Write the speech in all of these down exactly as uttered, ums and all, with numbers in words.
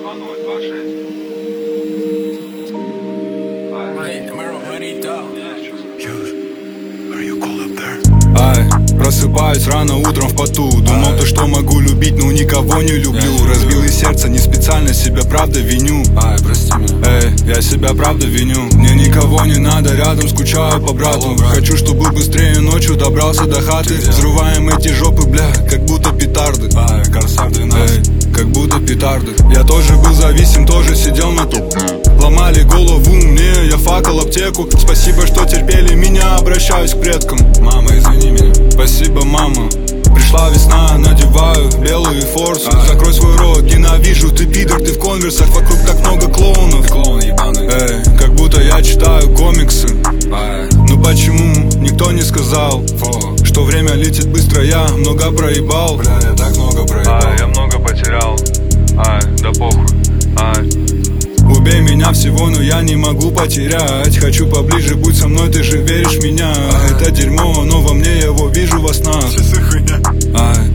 Ай, просыпаюсь рано утром в поту. Думал то, что могу любить, но никого не люблю. Разбилось сердце, не специально себя правда виню. Ай, прости меня. Эй, я себя правда виню. Мне никого не надо рядом, скучаю по брату. Хочу, чтобы быстрее ночью добрался до хаты. Взрываем эти жопы, бля, как будто петарды. Ай, Корсар двенадцать. Эй, как будто петарды. Я тоже был зависим, тоже сидел на топ. Ломали голову мне, я факал аптеку. Спасибо, что терпели меня, обращаюсь к предкам. Мама, извини меня. Спасибо, мама. Пришла весна, надеваю белую форсу. Ай. Закрой свой рот, ненавижу, ты пидор, ты в конверсах. Вокруг так много клоунов. Ты клоун ебаный. Эй, как будто я читаю комиксы. Ай, Ну почему никто не сказал, фу. что время летит быстро, я много проебал. Бля, я так много проебал. Ай, я много потерял. Ай, да похуй. Ай. Убей меня всего, но я не могу потерять. Хочу поближе, будь со мной, ты же веришь в меня. Это дерьмо, но во мне его вижу во снах. Ай,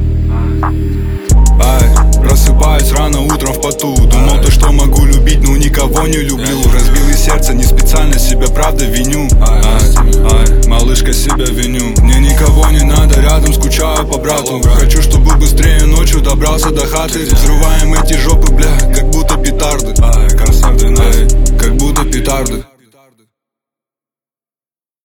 ай, просыпаюсь рано утром в поту. Думал то, что могу любить, но никого не люблю. Разбилось сердце, не специально себя правда виню. Ай, ай, малышка, себя виню. Мне никого не надо рядом, скучаю по брату. Хочу, чтобы быстрее ночью добрался до хаты. Взрываем эти жопы, бля, как будто петарды. Ай, Корсар двенадцать. Эй, как будто петарды.